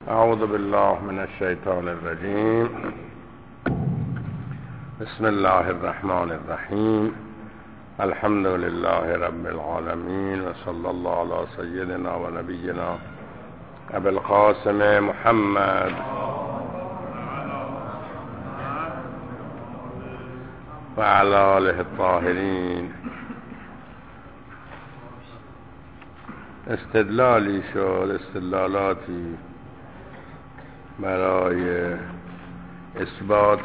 اعوذ بالله من الشیطان الرجیم. بسم الله الرحمن الرحیم. الحمد لله رب العالمین و صلی الله علی سیدنا و نبینا ابی القاسم محمد و علی آله الطاهرین. استدلالی شد، استدلالاتی برای اثبات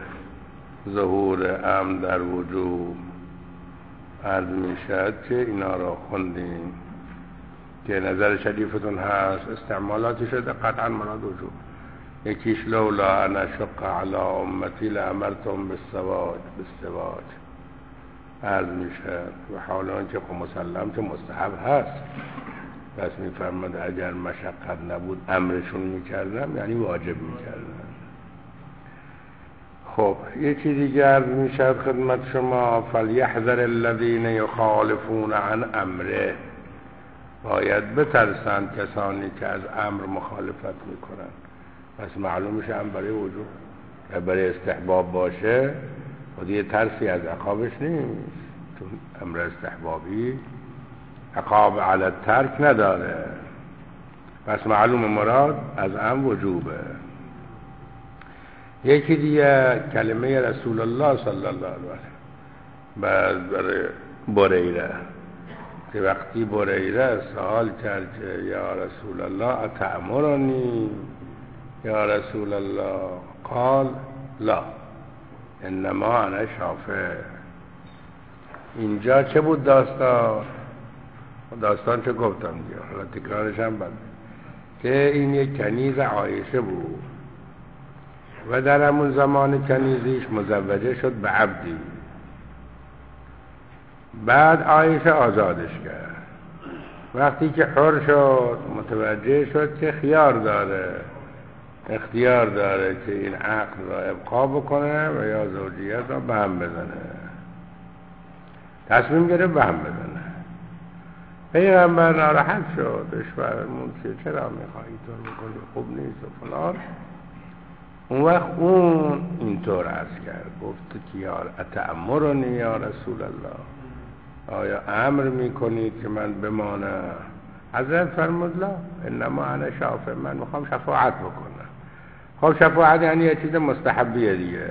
ظهور امر در وجود عرض می شد که اینا را خوندیم که نظر شریفتون هست. استعمالاتی شده قطعا مراد وجود. یکیش لولا ان اشق علی امتی لامرتهم بالسواک عرض می شد و حالا اینکه خب مسلم که مستحب هست، پس می فرماد اگر مشقت نبود امرشون می کردم، یعنی واجب می کردم. خب یکی دیگر عرض می شد خدمت شما فلیحذر الذین یخالفون عن امره، باید بترسند کسانی که از امر مخالفت می کنند. پس معلوم میشه امر برای وجود و برای استحباب باشه خود یه ترسی از عقابش نیست، چون امر استحبابی عقاب علی الترک نداره. پس معلوم مراد از امر وجوبه. یکی دیگه کلمه رسول الله صلی الله علیه و بعد برای بریره که وقتی بریره سوال کرد که یا رسول الله اتأمرنی یا رسول الله قال لا انما انا شافع. اینجا چه بود داستان چه گفتم دیگه، حالا تکرارش هم بده که این یک کنیز عایشه بود و در همون زمان کنیزیش مزوجه شد به عبدی. بعد عایشه آزادش کرد. وقتی که حر شد متوجه شد که اختیار داره که این عقد را ابقا بکنه و یا زوجیت را به هم بزنه. تصمیم گرفت به هم بزنه. پیغمبر ناراحت شد، فرمود که چرا میخوایی طور میکنی، خوب نیست و فلان. اون وقت اون اینطور عرض کرد، گفت که یا اتأمرنی یا رسول الله، آیا امر میکنید که من بمانم؟ حضرت فرمود لا انما انا شافع، من میخوام شفاعت بکنم. خب شفاعت یعنی یه چیز مستحبیه دیگه.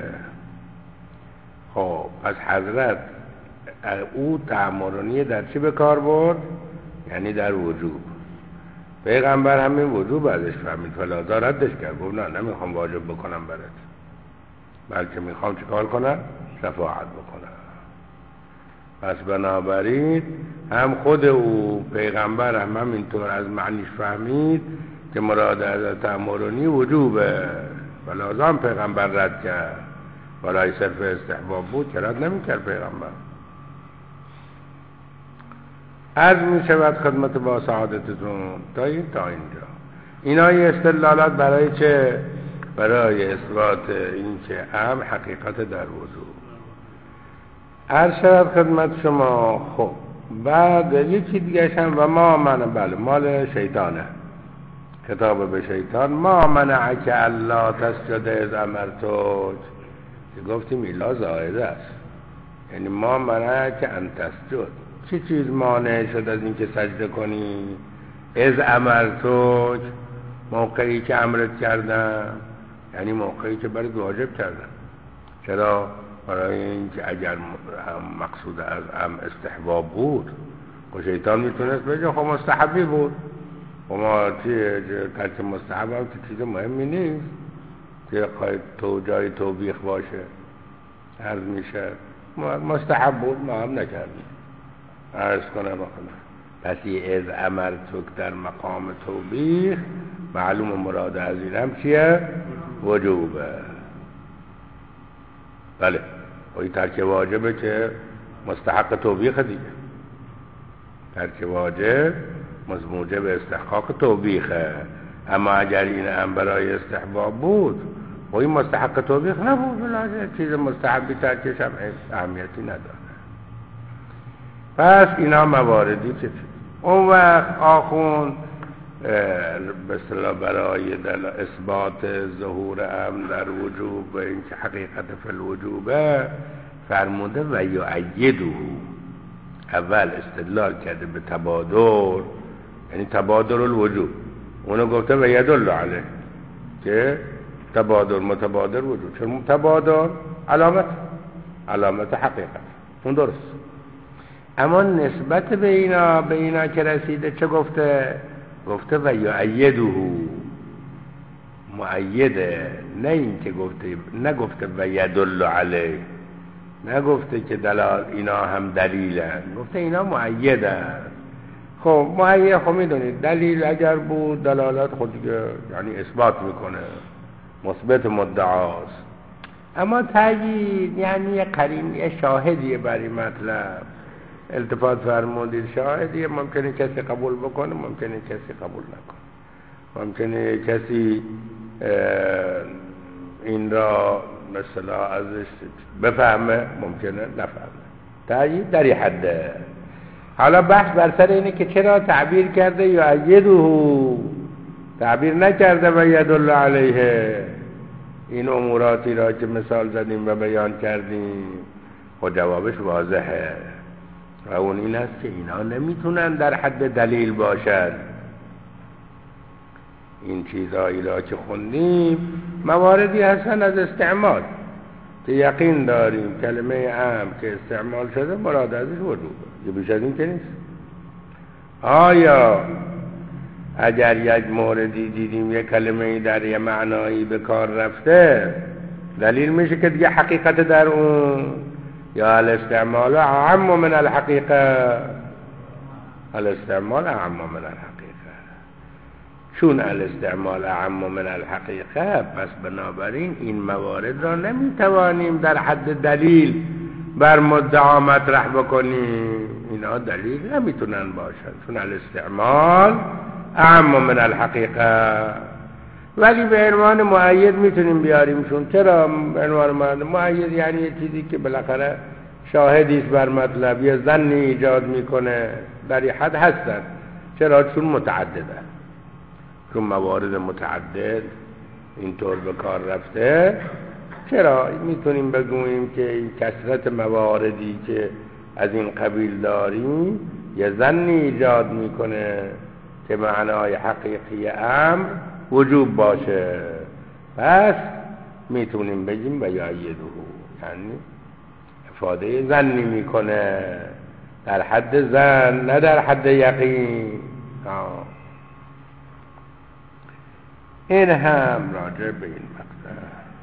خب پس حضرت او تأمرنی در چی به کار برد؟ یعنی در وجوب. پیغمبر همین وجوب ازش فهمید فلازا ردش کرد، گفت نه نمیخوام واجب بکنم برات، بلکه میخوام چیکار کنم؟ شفاعت بکنم. پس بنابراین هم خود او پیغمبر هم همینطور از معنیش فهمید که مراد از تأمرنی وجوبه، فلازا هم پیغمبر رد کرد. ولای صرف استحباب بود که رد نمیکرد پیغمبر. عرض می شود خدمت با سعادتتون تا اینجا. اینا یه استدلالات برای چه؟ برای اثبات این که امر حقیقت در وجود. عرض شود خدمت شما. خب بعد یکی دیگه هم و ما بله مال شیطانه، خطاب به شیطان. ما منعک الا تسجد اذ امرتک، که گفتیم ایلا زائده است، یعنی ما منعک ان تسجد، چه چیز مانع شد از این که سجده کنی؟ اذ امرتک، موقعی که امرت کردم، یعنی موقعی که برات واجب کردم. چرا؟ برای اینکه اگر مقصود از امر استحباب بود و شیطان میتونست بگه خب مستحبی بود، و ما ترک مستحب هم که چیز مهمی نیست که تو جای توبیخ باشه. عرض میشه مستحب بود ما هم نکردیم. عرض کنم پس یه از امرتک در مقام توبیخ، معلوم مراد از این هم چیه؟ وجوبه. بله و این ترک واجبه که مستحق توبیخ دیگه. ترک واجب موجب استحقاق توبیخه. اما اگر این امر برای استحباب بود و این مستحق توبیخ نبود، بلاجه چیز مستحبی ترکش هم اهمیتی نداره. پس اینا مواردی که اون وقت آخوند به اصطلاح برای اثبات ظهور امر در وجوب و اینکه حقیقت فی الوجوبه فرموده و یؤیده. اول استدلال کرده به تبادر، یعنی تبادر الوجوب، اونو گفته و یدل علیه که تبادر متبادر وجود، چون تبادر علامت حقیقت، اون درست. اما نسبت به اینا که رسیده چه گفته؟ گفته و یؤیده، مؤیده، نه این که نگفته و یدل علیه، نگفته که اینا هم دلیلن، گفته اینا مؤیدن. خب مؤید، خب میدونید دلیل اگر بود دلالت خود یعنی اثبات میکنه، مثبت مدعاست. اما تأیید یعنی یه قرین، یه شاهدیه برای مطلب. التفات فرمودید شاهدیه، ممکنه کسی قبول بکنه، ممکنه کسی قبول نکنه، ممکنه کسی این را مثلا ازش بفهمه، ممکنه نفهمه. تأیید در این حده. حالا بحث بر سر اینه که چرا تعبیر کرده یؤیده، تعبیر نکرده و یدل علیه. این اموراتی را که مثال زدیم و بیان کردیم خود جوابش واضحه و اون این است که اینا نمیتونن در حد دلیل باشن. این چیزایی را که خوندیم مواردی هستن از استعمال که یقین داریم کلمه امر که استعمال شده مراد ازش وجوبه، یه بیش از این که نیست. آیا اگر یک موردی دیدیم یک کلمه در یه معنایی به کار رفته دلیل میشه که دیگه حقیقت در اون، یا الاستعمال اعم من الحقیقه، الاستعمال اعم من الحقیقه. چون الاستعمال اعم من الحقیقه، پس بنابراین این موارد را نمیتوانیم در حد دلیل بر مدعا مطرح بکنیم. اینا دلیل نمیتونن باشن، چون الاستعمال اعم من الحقیقه. ولی به عنوان مؤید میتونیم بیاریمشون. چرا به عنوان مؤید؟ یعنی یه چیزی که بالاخره شاهدیست بر مطلب، یه ظنی ایجاد میکنه، در این حد هستن. چرا؟ چون متعدده، چون موارد متعدد اینطور به کار رفته. چرا میتونیم بگوییم که این کثرت مواردی که از این قبیل داریم یه ظنی ایجاد میکنه که معنای حقیقی امر وجوب باشه، پس میتونیم بگیم و یؤیده، یعنی افاده ظنی میکنه در حد ظن، نه در حد یقین. این هم راجع به این مقطع.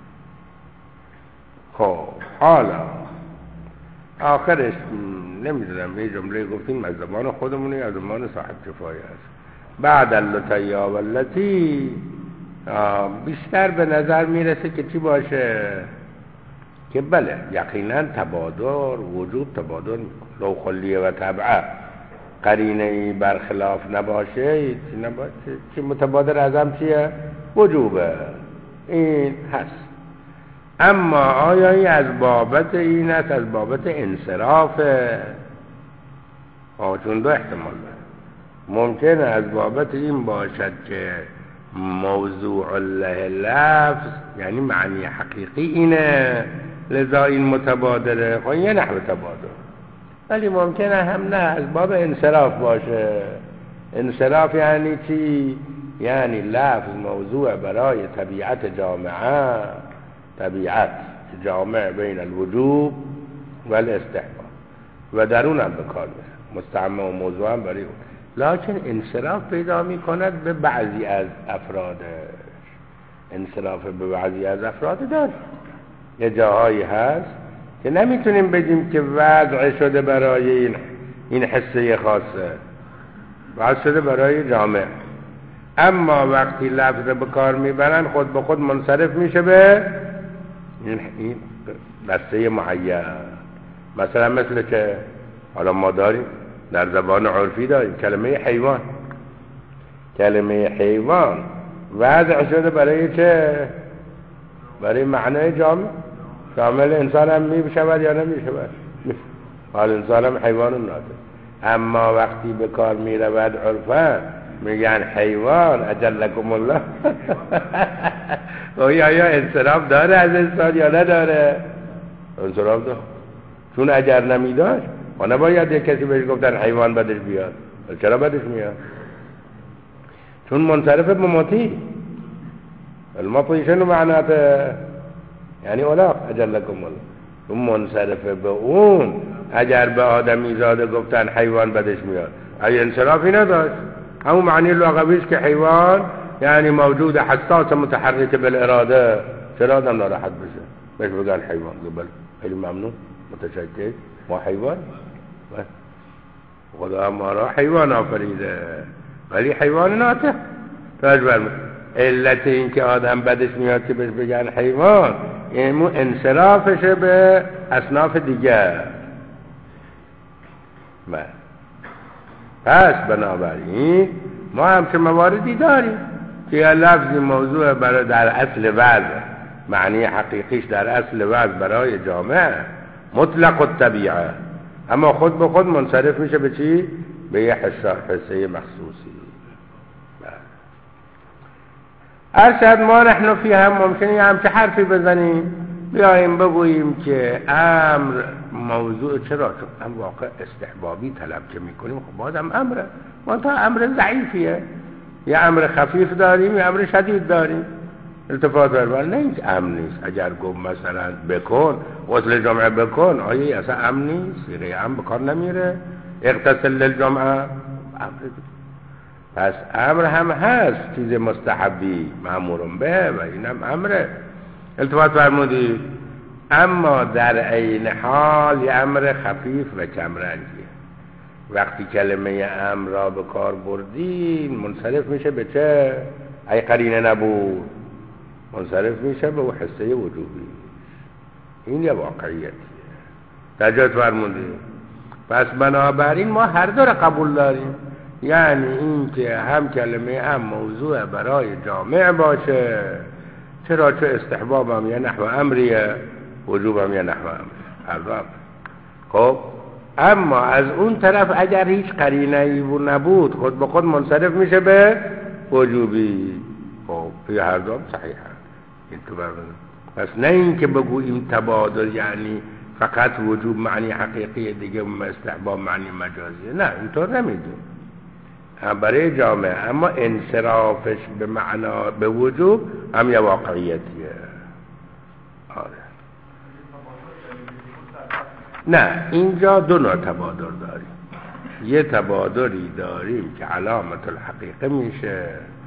خب حالا آخرش نمیدونم یه جمله گفتیم از زبان خودمونه یا زبان صاحب کفایه است. بعد اللتیا واللتی بیشتر به نظر میرسه که چی باشه؟ که بله یقینا تبادر وجود تبادر لو خلیه و طبعه، قرینه ای برخلاف نباشه چی متبادر ازم چیه؟ وجوبه. این هست. اما آیا این از بابت این است، از بابت انصرافه؟ چون دو احتمال داره. ممکنه از بابت این باشد که موضوع له لفظ، یعنی معنی حقیقی اینه، لذا این متبادره. خب یه نحو تبادر. ولی ممکنه هم نه، از باب انصراف باشه. انصراف یعنی چی؟ یعنی لفظ موضوع برای طبیعت جامعه، طبیعت جامع بین الوجوب و الاستحباب و درون هم بکار میره، مستعمل و موضوع هم برای اون، لکن انصراف پیدا میکند به بعضی از افرادش. انصراف به بعضی از افراد داره. یه جاهایی هست که نمیتونیم بگیم که وضع شده برای این حسه خاصه، وضع شده برای جامع. اما وقتی لفظ به کار میبرن خود به خود منصرف میشه به این دسته معین. مثلا مثل که حالا ما داریم در زبان عرفی داریم کلمه حیوان. کلمه حیوان وضع شده برای چه؟ برای معنای جامع. شامل انسان هم میشود یا نمیشود؟ حال انسان هم حیوان ناطق. اما وقتی به کار میرود عرفا میگن حیوان اجلکم الله. آیا انصراف داره از انسان یا نداره؟ انصراف داره، چون اگر نمیداشت و نباید یک کسی بهش گفتن حیوان بدش بیاد. چرا بدش میاد؟ چون منصرف به مطیع المطیع معنات یعنی اولا اجلکم الله، اون منصرف به اون اگر به آدمی زاده گفتن حیوان بدش میاد، ای انصرافی نداشت. همون معنی لغویش که حیوان یعنی موجود حساس متحرک بالاراده. چرا آدم ناراحت بشه بهش بگن حیوان؟ بله خیلی ممنون متشکر، ما حیوان، خدا ما را حیوان آفریده ولی حیوان ناطق. توجه علت این که آدم بدش میاد که بهش بگن حیوان یعنی انصرافشه به اصناف دیگر. پس بنابراین ما هم که مواردی داریم که یا لفظی موضوع برای در اصل وضع معنی حقیقیش در اصل وضع برای جامعه مطلق الطبیعه، اما خود به خود منصرف میشه به چی؟ به یه حسه مخصوصی. ارشد ما نحن فی هم ممکنه هم چه حرفی بزنیم بیاییم بگوییم که امر موضوع، چرا؟ چون هم واقع استحبابی طلب که میکنیم خب بازم امره، ما تا امر ضعیفیه، یه امر خفیف داریم یه امر شدید داریم. التفات بربر نه این امر نیست. اگر گفت مثلا بکن غسل جمعه بکن، آیا اصلا امر نیست؟ سیغه امر بکار نمیره. اغتسل للجمعه امر. پس امر هم هست چیز مستحبی مأمورم به و اینم امره. التفات فرمودید اما در عین حال یه امر خفیف و کمرنگیه. وقتی کلمه امر را به کار بردین منصرف میشه به چه؟ ای قرینه نبود منصرف میشه به حسه وجوبی. این یه واقعیتیه. تجد فرمودید. پس بنابراین ما هر دو را قبول داریم، یعنی این که هم کلمه هم موضوع برای جامع باشه، چرا؟ چه استحباب هم یه نحو امریه، وجوب هم یه نحو امریه، هر دو هم. خب اما از اون طرف اگر هیچ قرینه‌ای نبود خود به خود منصرف میشه به وجوبی. خب یه هر دو هم صحیح هست. این تو پس نه این که بگوییم تبادل یعنی فقط وجوب معنی حقیقی دیگه استحباب معنی مجازیه، نه اینطور نمیدونیم برای جامعه. اما انصرافش به معنا به وجوب هم یه واقعیتیه. آره. نه اینجا دو نوع تبادر داریم. یه تبادری داریم که علامت الحقیقه میشه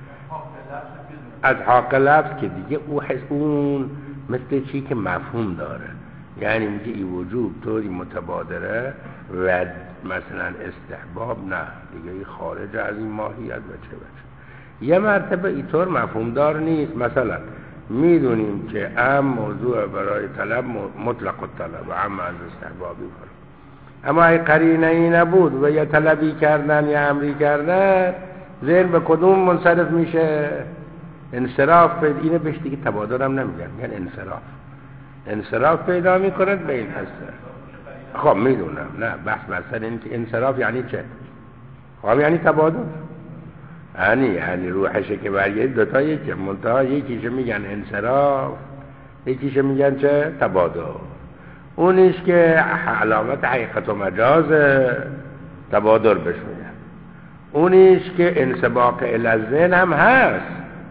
از حق لفظ که دیگه اون مثل چی که مفهوم داره، یعنی میگه ای وجوب طوری متبادره و مثلا استحباب نه دیگه ای خارج از این ماهیت بچه. یه مرتبه اینطور مفهوم دار نیست. مثلا میدونیم که موضوع برای طلب مطلق الطلب و از استحبابی کنه، اما ای قرینه ای نبود و یا طلبی کردن یا امری کردن، ذهن به کدوم منصرف میشه؟ انصراف پیدا. اینه بهش دیگه تبادر هم نمیگن، میگن انصراف پیدا میکند به این حسه. خب میدونم نه بحث مثلا این که انصراف یعنی چه؟ خب یعنی تبادر، یعنی روحشه که برگردید دوتا یکی منتها یکیشه میگن انصراف یکیشه میگن چه؟ تبادر. اونیش که علامت حقیقت و مجاز تبادر بهش میگن. اونیش که انسباق الذهن هم هست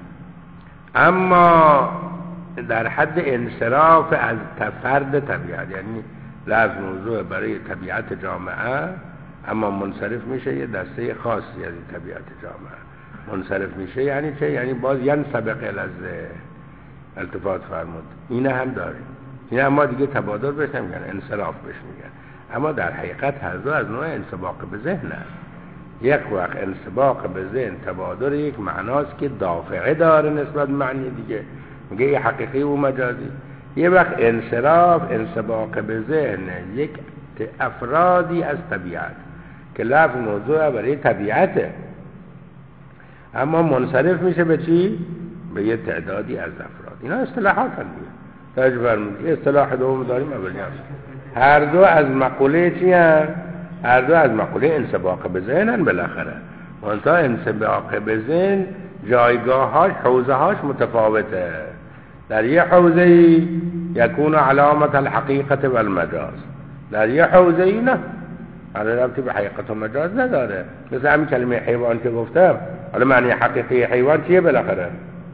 اما در حد انصراف از فرد طبیعت، یعنی لازم موضوع برای طبیعت جامعه اما منصرف میشه یه دسته خاصی از طبیعت جامعه منصرف میشه. یعنی چه؟ یعنی باز ینسبق الذهن. التفات فرمود اینه هم داریم. این اما دیگه تبادر بهش نمیگن، انصراف بهش میگن. اما در حقیقت هر دو از نوع انسباق به ذهن هست. یک وقت انسباق به ذهن تبادر یک معناست که دافعه داره نسبت معنی دیگه، میگه یه حقیقی و مجازی. یه وقت انسباق به ذهن یک افرادی از طبیعت که لفظ موضوع برای طبیعته اما منصرف میشه به چی؟ به یه تعدادی از افراد. اینا اصطلاحات هم دیگه. توجه فرمودید. اصطلاح دوم داریم اولی هست. هر دو از مقوله چی هست؟ هر دو از مقوله انسباق به ذهنن بالاخره. منتها انسباق به ذهن جایگاهاش حوزهاش متفاوته. در یه حوزه یکون علامت الحقیقت و المجاز، در یه حوزه ای نه، حالا ربطی به حقیقت و مجاز نداره. مثل همین کلمه حیوان که گفتم، حالا معنی حقیقی حیوان چیه بالاخره؟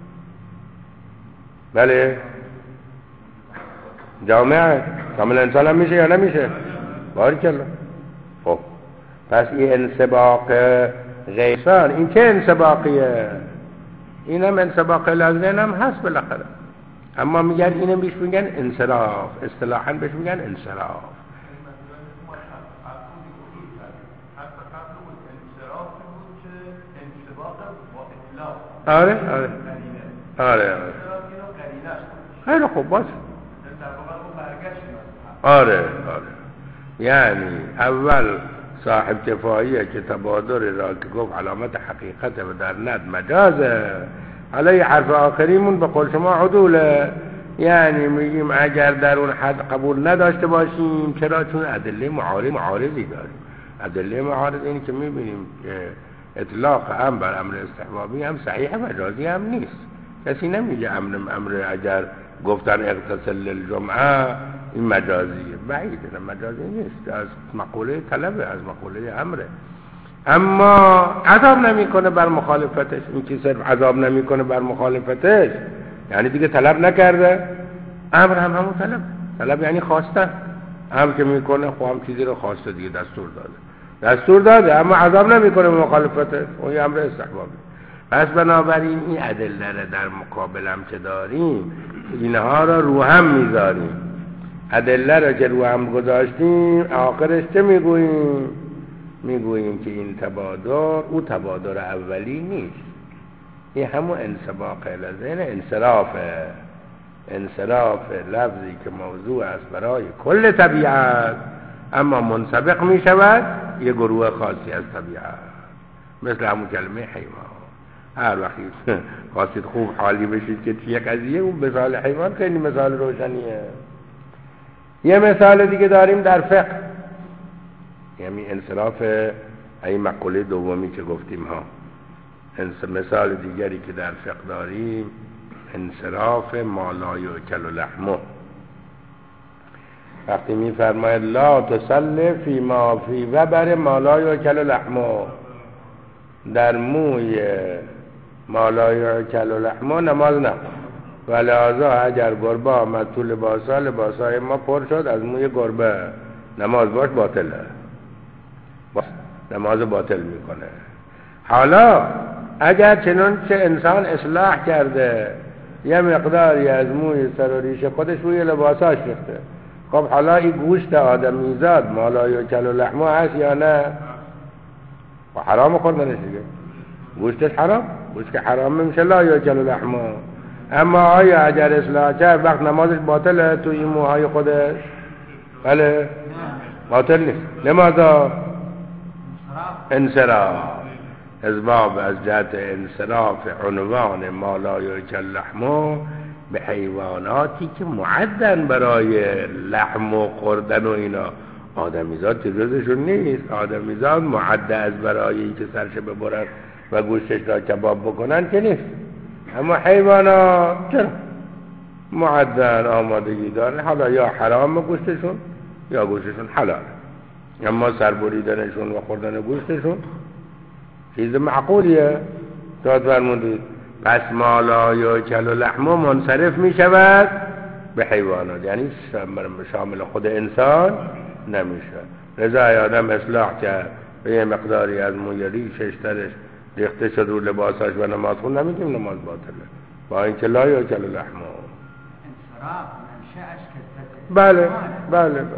بله جامعه کامل انسان هم میشه یا نمیشه؟ باریکلا. خب پس این انسباق غیرسان این چه انسباقیه؟ این هم انسباق لازم هم هست بالاخره، اما میگن اینم بیش میگن انصراف، اصطلاحاً بهش میگن انصراف. آره آره آره خیلی خوب باشه. آره آره یعنی اول صاحب کفاییه که تبادر را که گفت علامت حقیقت و در ند مجازه، علی حرف آخریمون به قول شما عدوله. یعنی میگیم اگر در اون حد قبول نداشته باشیم، چرا؟ چون ادله معارضی داریم. ادله معارض اینی که میبینیم که اطلاق هم بر امر استحبابی هم صحیح مجازی هم نیست. کسی نمیگه امر اگر گفتن اغتسل للجمعه این مجازیه، بعیده، مجازی نیست، از مقوله طلبه، از مقوله امره. اما عذاب نمیکنه بر مخالفتش. این که صرف عذاب نمیکنه بر مخالفتش یعنی دیگه طلب نکرده. امر هم همون طلب یعنی خواستن. امر که میکنه خب هم چیزی رو خواسته دیگه، دستور داده اما عذاب نمیکنه به مخالفتش، اون امر استحبابی. پس بنابراین این ادله را در مقابل هم که داریم اینها را رو هم میذاریم. ادله را که رو هم گذاشتیم آخرش چه میگوییم؟ میگوییم که این تبادر او تبادر اولی نیست، این همون انسباق لذهن انصراف لفظی که موضوع است برای کل طبیعت اما منسبق می شود یه گروه خاصی از طبیعت، مثل همون کلمه حیوان. هر وقتی خواستید خوب حالی بشید که چیه قضیه، اون مثال حیوان خیلی مثال روشنیه. یه مثال دیگه داریم در فقه، یعنی انصراف این مقوله دومی که گفتیم ها. مثال دیگری که در فقه داریم انصراف ما لا یؤکل لحمه. وقتی میفرماید لا تصلی فی ما فی وبر ما لا یؤکل لحمه، در موی ما لا یؤکل لحمه نماز نه، و لذا اگر گربه آمد تو لباسای ما پر شد از موی گربه، نماز باش باطله، نماز باطل میکنه. حالا اگر چنانچه انسان اصلاح کرده یه مقداری از موی سر و ریش خودش روی لباساش ریخته، خب حالا این گوشت آدمیزاد ما لا یؤکل لحمه هست یا نه؟ و حرام خوردنش دیگه، گوشتش حرام، گوشت که حرام میشه لا یؤکل لحمه. اما آیا اگر اصلاح کرد وقت نمازش باطله تو این موهای خودش؟ بله باطل نیست. لماذا؟ انصراف، اسباب از جهت انصراف عنوان ما لا یؤکل لحمه به حیواناتی که معدن برای لحم و خوردن و اینا. آدمیزاد چیزشون نیست، آدمیزاد معد از برای اینکه سرش ببرن و گوشتش را کباب بکنن که نیست. اما حیوانات چرا معدن، آمادگی دارن، حالا یا حرام گوشتشون یا گوشتشون حلال، اما سربریدنشون و خوردن گوشتشون چیز معقولیه. داد فرمودید پس ما لا یؤکل لحمه منصرف می شود به حیوانات، یعنی شامل خود انسان نمیشه. رضای آدم اصلاح کرد به یه مقداری از موی ریشش ترش ریخته شد رو لباساش و نماز خون، نمیگیم نماز باطله، با اینکه لا یؤکل لحمه. انصراف منشأش که بله بله بله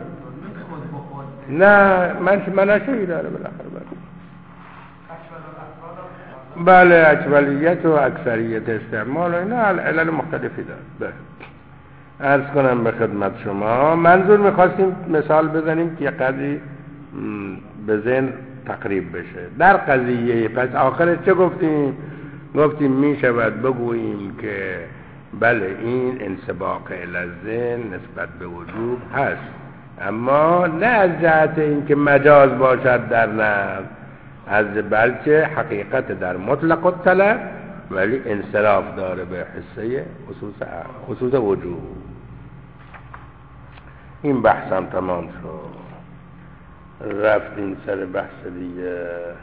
نه منشأی داره بالاخره. بله اکمالیت و اکثریت استعمال و اینا علل مختلفی داره. عرض کنم به خدمت شما منظور میخواستیم مثال بزنیم که قدری به ذهن تقریب بشه در قضیه. پس آخرش چه گفتیم؟ گفتیم میشود بگوییم که بله این انسباق الذهن نسبت به وجوب هست، اما نه از جهت اینکه مجاز باشد در نفس، از بلکه حقیقت در مطلق الطلب ولی انصراف داره به حصه خصوص وجود. این بحثم تمام شد، رفتیم سر بحث دیگه.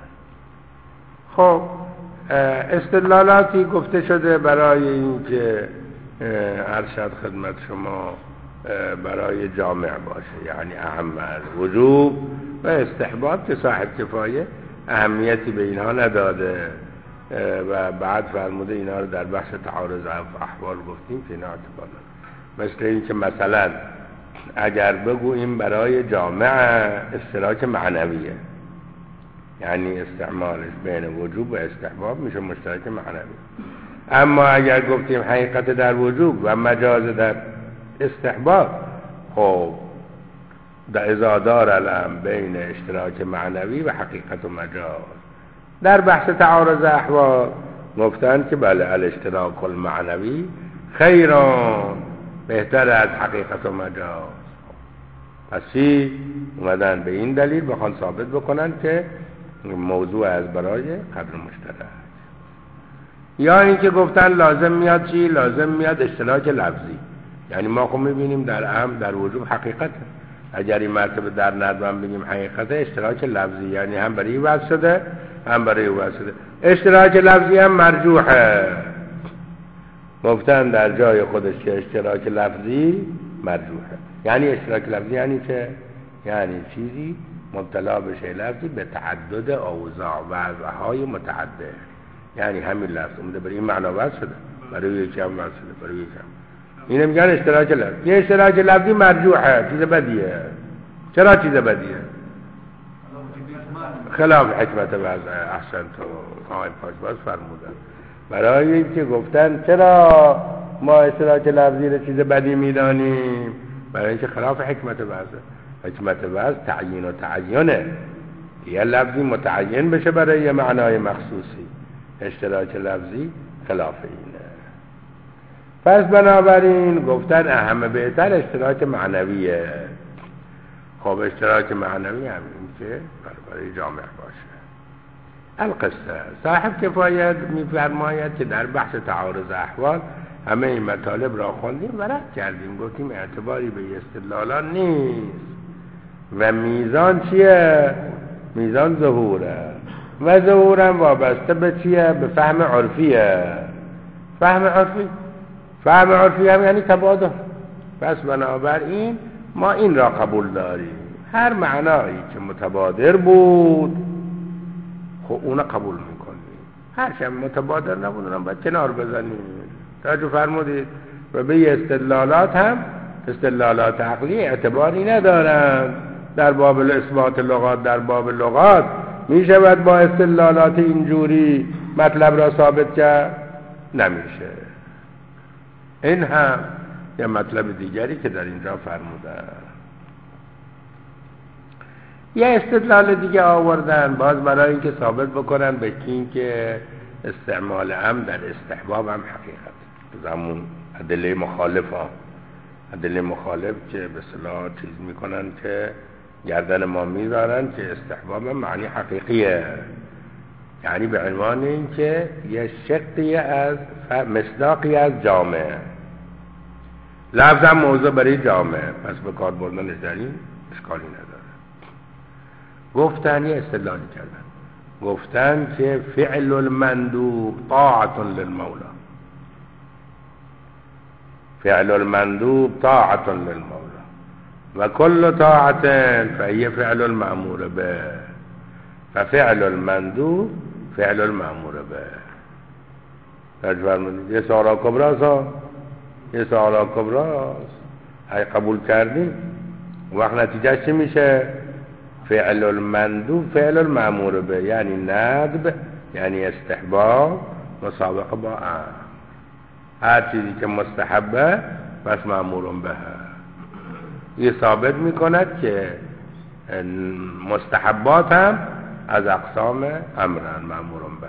خب استدلالاتی گفته شده برای این که ارشد خدمت شما برای جامع باشه، یعنی اهم از وجوب و استحباب که صاحب کفایه اهمیتی به اینها نداده و بعد فرموده اینا رو در بحث تعارض احوال گفتیم که اینا اعتبار نداره. مثل این که مثلا اگر بگوییم برای جامع اشتراک معنویه، یعنی استعمالش بین وجوب و استحباب میشه مشترک معنوی. اما اگر گفتیم حقیقت در وجوب و مجاز در استحباب، خب اذا دار الامر بین اشتراک معنوی و حقیقت و مجاز. در بحث تعارض احوال گفتن که بله الاشتراک المعنوی خیران، بهتر از حقیقت و مجاز. پس اومدن به این دلیل بخوان ثابت بکنن که موضوع از برای قدر مشترک. یا اینکه گفتن لازم میاد چی؟ لازم میاد اشتراک لفظی، یعنی ما خب میبینیم در اهم در وجوب حقیقت، اگر این مرتبه در ندوم بگیم حقیقت اشتراک لفظی، یعنی هم برای این وضع شده هم برای این وضع شده. اشتراک لفظی هم مرجوحه، گفتن در جای خودش که اشتراک لفظی مرجوحه. یعنی اشتراک لفظی یعنی چه؟ یعنی چیزی مبتلا بشه لفظی به تعدد اوضاع و وضعهای متعدد، یعنی همین لفظ اومده برای این معنا وضع شده، برای یکی هم وضع شده، برای یکی هم. اینه میگن اشتراک لفظی. یه اشتراک لفظی مرجوحه، چیز بدیه. چرا چیز بدیه؟ خلاف حکمت وضع. احسنت و آقای پاکباز فرمودن. برای اینکه گفتن چرا ما اشتراک لفظی رو چیز بدی میدانیم؟ برای اینکه خلاف حکمت وضع. حکمت وضع تعیین و تعیینه، یه لفظی متعین بشه برای یه معنای مخصوصی. اشتراک لفظی خلاف اینه. پس بنابراین گفتن اهم بهتر اشتراک معنویه. خب اشتراک معنوی هم این که برای جامع باشه. القصه صاحب کفایت میفرماید که در بحث تعارض احوال همه این مطالب را خوندیم و رد کردیم، گفتیم اعتباری به استدلالات نیست و میزان چیه؟ میزان ظهوره و ظهورم وابسته به چیه؟ به فهم عرفیه. فهم عرفی هم یعنی تبادل. پس بنابراین ما این را قبول داریم، هر معنایی که متبادر بود خب اون قبول میکنیم، هر چه متبادر نبود اونم باید کنار بزنیم. توجه فرمودید؟ و به استدلالات هم استدلالات عقلی اعتباری ندارن. در باب اثبات لغات، در باب لغات میشود با استدلالات اینجوری مطلب را ثابت کرد؟ نمیشه. این هم یه مطلب دیگری که در اینجا فرمودن. یه استدلال دیگه آوردن باز برای اینکه ثابت بکنن به این که استعمال هم در استحباب هم حقیقت. زمون ادله مخالف که به اصطلاح چیز میکنن که گردن ما میذارن که استحباب هم معنی حقیقیه، یعنی به عنوان این که یه شقی از مصداقی از جامع، لفظ هم موضوع برای جامع، پس به کار بردنش در این اشکالی نداره. گفتن یه استدلالی کردن، گفتن که فعل المندوب طاعت للمولا، فعل المندوب طاعت للمولا و کل طاعت فهي فعل المأمور به، ففعل المندوب فعل المأمور به. تجربه یه سوال کبراست، اگه قبول کردیم وقت نتیجه چی میشه؟ فعل المندوب فعل المأمور به، یعنی ندب، یعنی استحباب مسابقه با امر. هر چیزی که مستحبه بس مأمور به. یہ ثابت میکند که مستحبات هم از اقسام امرن مأمور به.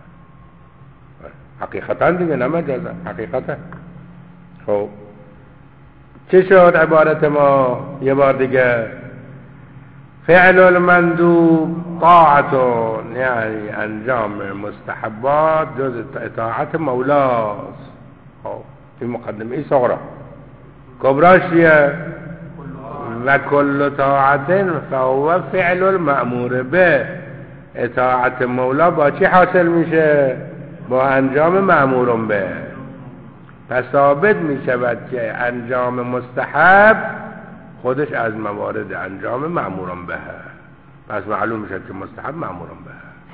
حقیقتا دیگه نه مجازا، حقیقتا. خب چه شد عبارت ما؟ یه بار دیگه فعل المندوب طاعتون، یعنی انجام مستحبات جز اطاعت مولاست. خب این مقدمه صغرا. کبراش چیه؟ و کل طاعت فهو فعل المأمور به. اطاعت مولا با چی حاصل میشه؟ با انجام مأمور به. پس ثابت میشود که انجام مستحب خودش از موارد انجام مأمور به. پس معلوم میشه که مستحب مأمور به.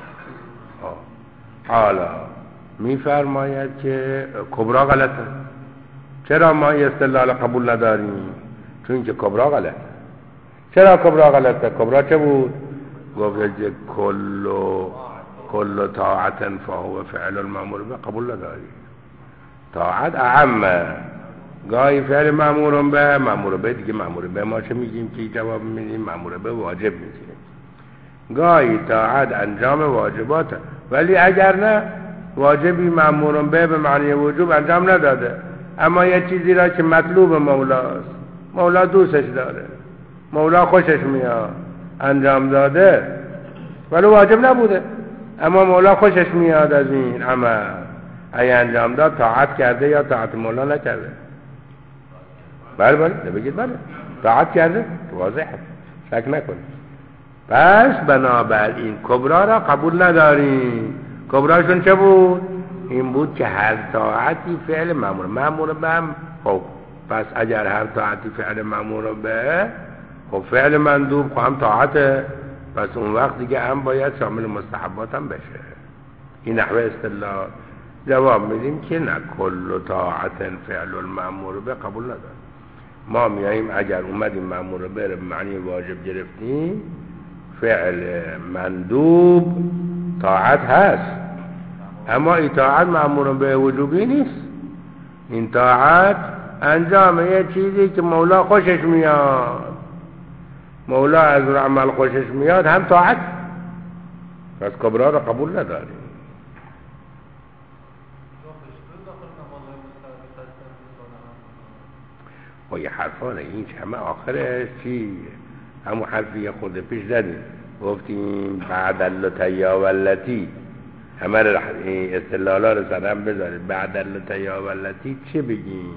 حالا میفرماید که کبرا غلطه. چرا ما استدلال قبول نداریم؟ چون که کبرا غلطه. چرا کبرا غلطه؟ کبرا چه بود؟ گفت که کل طاعت فهو فعل المأمور به. قبول نداریم. طاعت اعمه. گاهی فعل مأمور به، مأمور به دیگه مأمور به ما چه میگیم که جواب میدیم؟ مأمور به واجب میگیم. گاهی طاعت انجام واجبات، ولی اگر نه واجبی مأمور به به معنی وجوب انجام نداده، اما یه چیزی را که مطلوب مولاست، مولا دوستش داره، مولا خوشش میاد، انجام داده ولی واجب نبوده، اما مولا خوشش میاد از این عمل، ای انجام داد طاعت کرده یا طاعت مولا نکرده؟ بله بگید بله طاعت کرده، واضحه، شک نکنید. پس بنابراین کبرا را قبول نداریم. کبراشون چه بود؟ این بود که هر طاعتی فعل مأمور به هم. خب پس اگر هر طاعتی فعل مأمور به، خب فعل مندوب خب هم طاعته، پس اون وقت دیگه هم باید شامل مستحبات هم بشه. این نحوه استدلال. جواب میدیم که نه، کل طاعت فعل المأمور به قبول نداریم. ما میاییم اگر اومدیم مأمور به به معنی واجب گرفتیم، فعل مندوب طاعت هست، اما این طاعت مأمور به وجوبی نیست. این طاعت انجام یه چیزی که مولا خوشش میاد، مولا از اون عمل خوشش میاد هم طاعت. پس کبرا را قبول نداریم. و یه حرفانه این که همه آخرش چی؟ همون حرفی خود پیش زدیم، گفتیم بعد اللتیا واللتی، همه استدلالا رو سرم بذارید. بعد اللتیا واللتی چی بگیم؟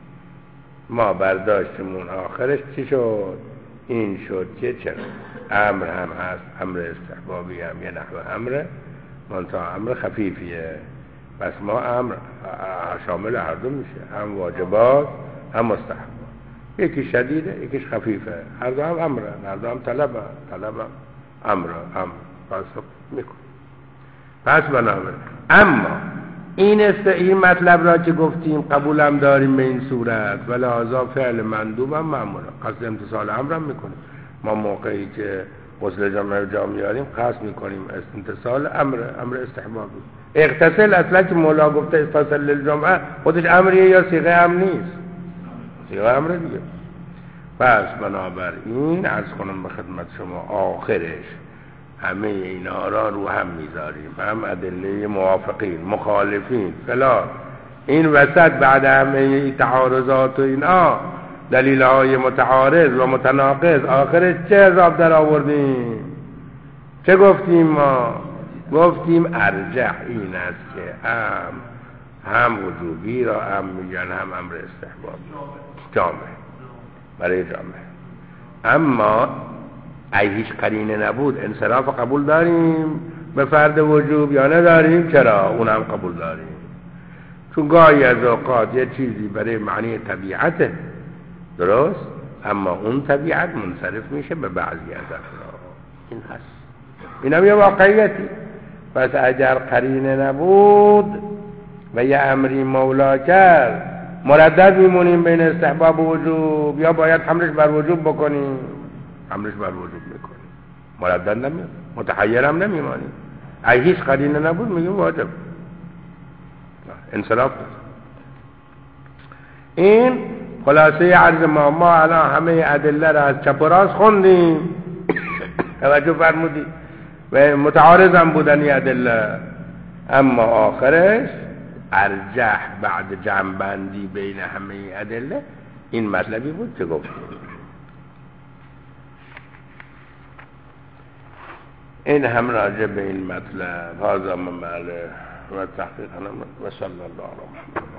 ما برداشتمون آخرش چی شد؟ این شد که چرا امر هم هست، امر استحبابی هم یه نحو امره، منتها امر خفیفیه. پس ما امر شامل هر دو میشه، هم واجبات هم مستحب. یکی شدیده یکیش خفیفه، هر دو هم امره، هر دو هم طلبه امره، پس میکن. پس بنابراین اما این مطلب را که گفتیم قبولم داریم به این صورت، و لحاظا فعل مندوب هم معمولا قصد امتصال امر هم میکنیم. ما موقعی که غسل جمعه جا میاریم قصد میکنیم امتصال امر استحبابی. اغتسل اصلا که مولا گفته اغتسل للجمعه، خودش امریه یا صیغه امر نیست؟ صیغه امر دیگه. پس بنابراین عرض کنم به خدمت شما آخرش همه اینا را رو هم میذاریم، هم ادله موافقین مخالفین فلا. این وسط بعد همه تعارضات و اینا دلیل های متعارض و متناقض، آخرش چه عذاب در آوردیم؟ چه گفتیم ما؟ گفتیم ارجح این است که هم وجوبی را هم میگن هم امر استحباب جامع برای جامع. اما ای هیچ قرینه نبود انصراف قبول داریم به فرد وجوب یا نداریم؟ چرا اونم قبول داریم، چون گاهی از اوقات یه چیزی برای معنی طبیعته درست، اما اون طبیعت منصرف میشه به بعضی از افراد. این هست، اینم یه واقعیتی. پس اگر قرینه نبود و یه امری مولا کرد، مردد میمونیم بین استحباب و وجوب، یا باید حملش بر وجوب بکنیم؟ حملش بر وجوب میکنیم، مردد نمیمونیم، متحیرم نمیمونیم. ای هیچ قرینه نبود میگیم واجب انصراف. این خلاصه عرض ما الان همه ادله را از چپ و راست خوندیم توجه فرمودی و متعارض هم بودن این ادله، اما آخرش ارجح بعد جمع‌بندی بین همه ادله این مطلبی بود که گفتیم. این هم راجع به این مطلب هذا مماله و تحقیق و صلی الله علیه و محمد.